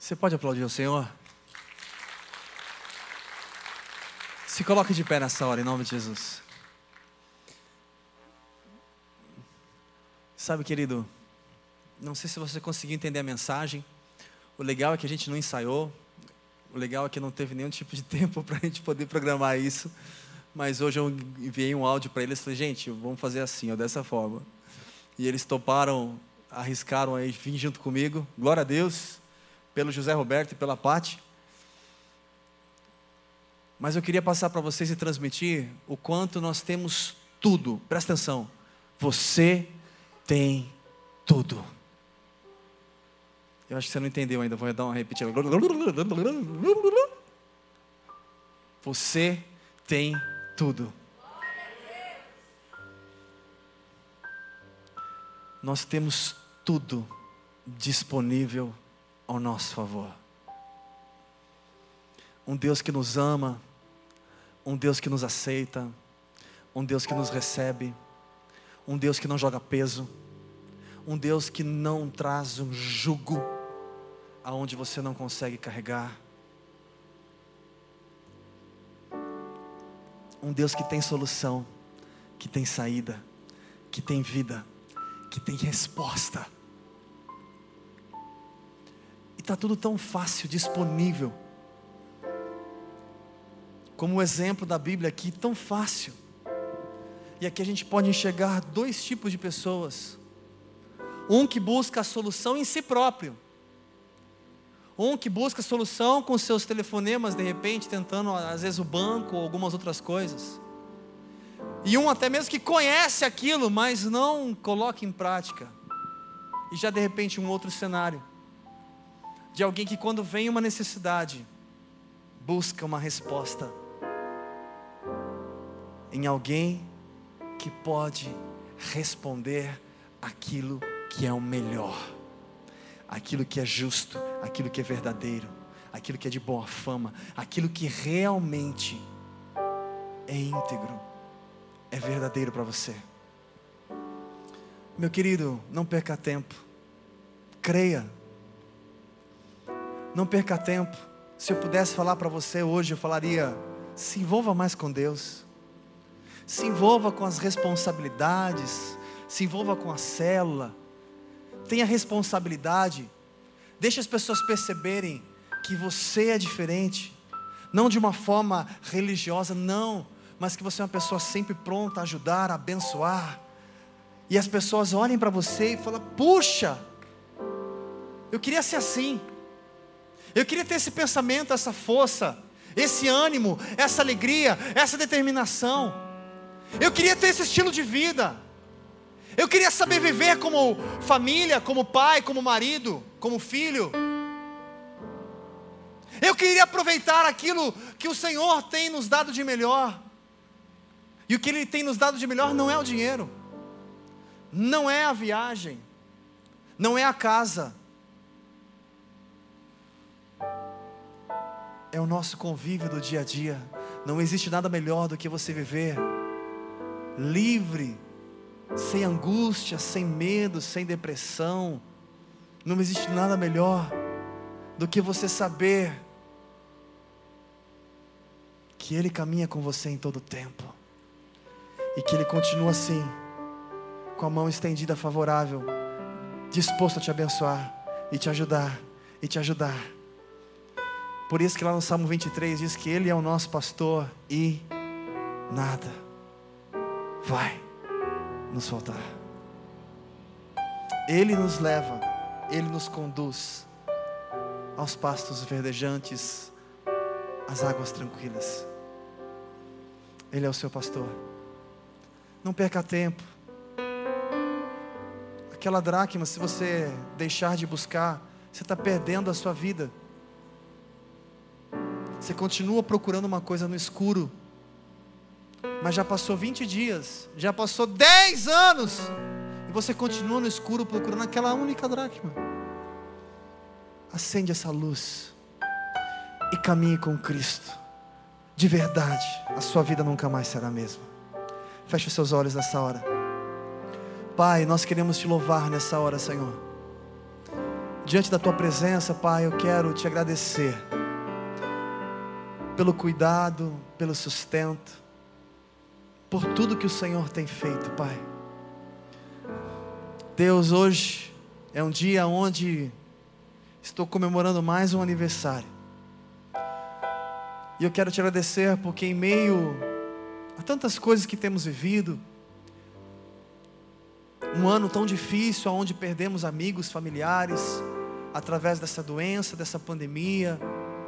S1: Você pode aplaudir o Senhor? Se coloque de pé nessa hora, em nome de Jesus. Sabe, querido, não sei se você conseguiu entender a mensagem. O legal é que a gente não ensaiou. O legal é que não teve nenhum tipo de tempo para a gente poder programar isso. Mas hoje eu enviei um áudio para eles e falei, gente, vamos fazer assim, ó, dessa forma. E eles toparam, arriscaram aí vir junto comigo. Glória a Deus, pelo José Roberto e pela Pati. Mas eu queria passar para vocês e transmitir o quanto nós temos tudo. Presta atenção. Você tem tudo. Eu acho que você não entendeu ainda, vou dar uma repetida. Você tem tudo. Nós temos tudo disponível ao nosso favor. Um Deus que nos ama, um Deus que nos aceita, um Deus que nos recebe, um Deus que não joga peso, um Deus que não traz um jugo aonde você não consegue carregar. Um Deus que tem solução, que tem saída, que tem vida, que tem resposta. E está tudo tão fácil, disponível. Como o exemplo da Bíblia aqui, tão fácil. E aqui a gente pode enxergar dois tipos de pessoas. Um que busca a solução em si próprio. Um que busca a solução com seus telefonemas, de repente, tentando às vezes o banco ou algumas outras coisas. E um até mesmo que conhece aquilo, mas não coloca em prática. E já de repente um outro cenário. De alguém que quando vem uma necessidade, busca uma resposta em alguém que pode responder aquilo que é o melhor, aquilo que é justo, aquilo que é verdadeiro, aquilo que é de boa fama, aquilo que realmente é íntegro, é verdadeiro para você. Meu querido, não perca tempo, creia, não perca tempo. Se eu pudesse falar para você hoje, eu falaria, se envolva mais com Deus, se envolva com as responsabilidades, se envolva com a célula, tenha responsabilidade, deixe as pessoas perceberem que você é diferente, não de uma forma religiosa, não, mas que você é uma pessoa sempre pronta a ajudar, a abençoar, e as pessoas olhem para você e falam, puxa, eu queria ser assim, eu queria ter esse pensamento, essa força, esse ânimo, essa alegria, essa determinação, eu queria ter esse estilo de vida, eu queria saber viver como família, como pai, como marido, como filho. Eu queria aproveitar aquilo que o Senhor tem nos dado de melhor. E o que Ele tem nos dado de melhor não é o dinheiro, não é a viagem, não é a casa, é o nosso convívio do dia a dia. Não existe nada melhor do que você viver livre, sem angústia, sem medo, sem depressão. Não existe nada melhor do que você saber que Ele caminha com você em todo o tempo, e que Ele continua assim, com a mão estendida favorável, disposto a te abençoar, e te ajudar, e te ajudar. Por isso que lá no Salmo vinte e três diz que Ele é o nosso pastor e nada vai nos faltar. Ele nos leva, Ele nos conduz aos pastos verdejantes, às águas tranquilas. Ele é o seu pastor. Não perca tempo. Aquela dracma, se você deixar de buscar, você está perdendo a sua vida. Você continua procurando uma coisa no escuro, mas já passou vinte dias, já passou dez anos, e você continua no escuro procurando aquela única dracma. Acende essa luz e caminhe com Cristo. De verdade, a sua vida nunca mais será a mesma. Feche os seus olhos nessa hora. Pai, nós queremos te louvar nessa hora, Senhor. diante da tua presença, Pai, eu quero te agradecer pelo cuidado, pelo sustento, por tudo que o Senhor tem feito, Pai. Deus, hoje é um dia onde estou comemorando mais um aniversário. E eu quero te agradecer porque em meio a tantas coisas que temos vivido, um ano tão difícil, onde perdemos amigos, familiares, através dessa doença, dessa pandemia.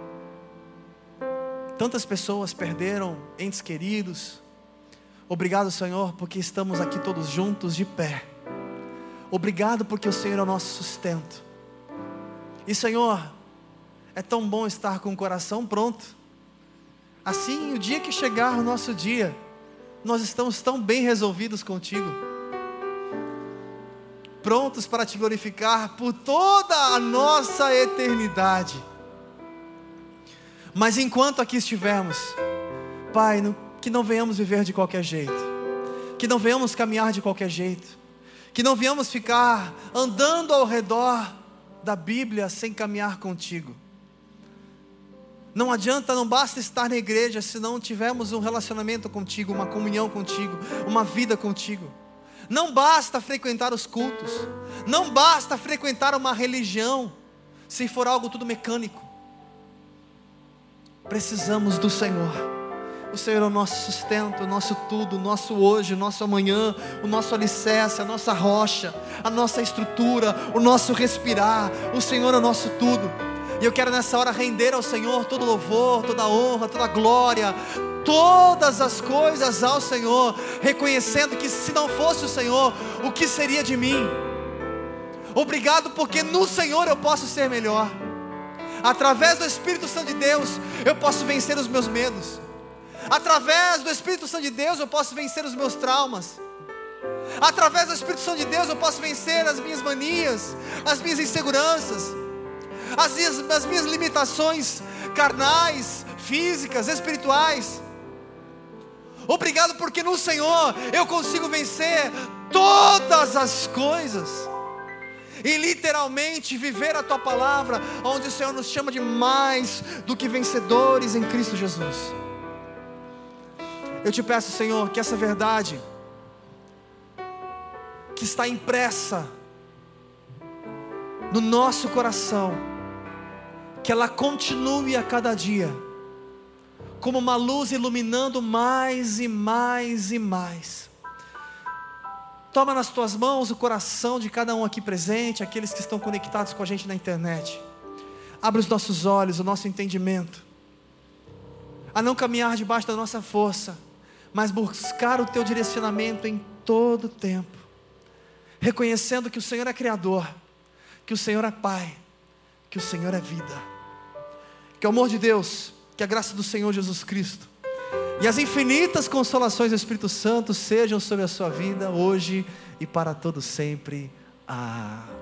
S1: Tantas pessoas perderam entes queridos. Obrigado, Senhor, porque estamos aqui todos juntos de pé. Obrigado porque o Senhor é o nosso sustento. E Senhor, é tão bom estar com o coração pronto. Assim, o dia que chegar o nosso dia, nós estamos tão bem resolvidos contigo, prontos para te glorificar por toda a nossa eternidade. Mas enquanto aqui estivermos, Pai, que não venhamos viver de qualquer jeito, que não venhamos caminhar de qualquer jeito, que não venhamos ficar andando ao redor da Bíblia sem caminhar contigo. Não adianta, não basta estar na igreja se não tivermos um relacionamento contigo, uma comunhão contigo, uma vida contigo. Não basta frequentar os cultos, não basta frequentar uma religião, se for algo tudo mecânico. Precisamos do Senhor. O Senhor é o nosso sustento, o nosso tudo, o nosso hoje, o nosso amanhã, o nosso alicerce, a nossa rocha, a nossa estrutura, o nosso respirar. O Senhor é o nosso tudo. E eu quero nessa hora render ao Senhor todo louvor, toda honra, toda glória, todas as coisas ao Senhor, reconhecendo que se não fosse o Senhor, o que seria de mim? Obrigado porque no Senhor eu posso ser melhor. Através do Espírito Santo de Deus eu posso vencer os meus medos. Através do Espírito Santo de Deus eu posso vencer os meus traumas. Através do Espírito Santo de Deus eu posso vencer as minhas manias, as minhas inseguranças, as minhas, as minhas limitações carnais, físicas, espirituais. Obrigado porque no Senhor eu consigo vencer todas as coisas. E literalmente viver a Tua palavra, onde o Senhor nos chama de mais do que vencedores em Cristo Jesus. Eu te peço, Senhor, que essa verdade que está impressa no nosso coração, que ela continue a cada dia como uma luz iluminando mais e mais e mais. Toma nas Tuas mãos o coração de cada um aqui presente, aqueles que estão conectados com a gente na internet. Abre os nossos olhos, o nosso entendimento, a não caminhar debaixo da nossa força, mas buscar o Teu direcionamento em todo o tempo, reconhecendo que o Senhor é Criador, que o Senhor é Pai, que o Senhor é vida. Que o amor de Deus, que a graça do Senhor Jesus Cristo e as infinitas consolações do Espírito Santo sejam sobre a sua vida hoje e para todo sempre. Amém.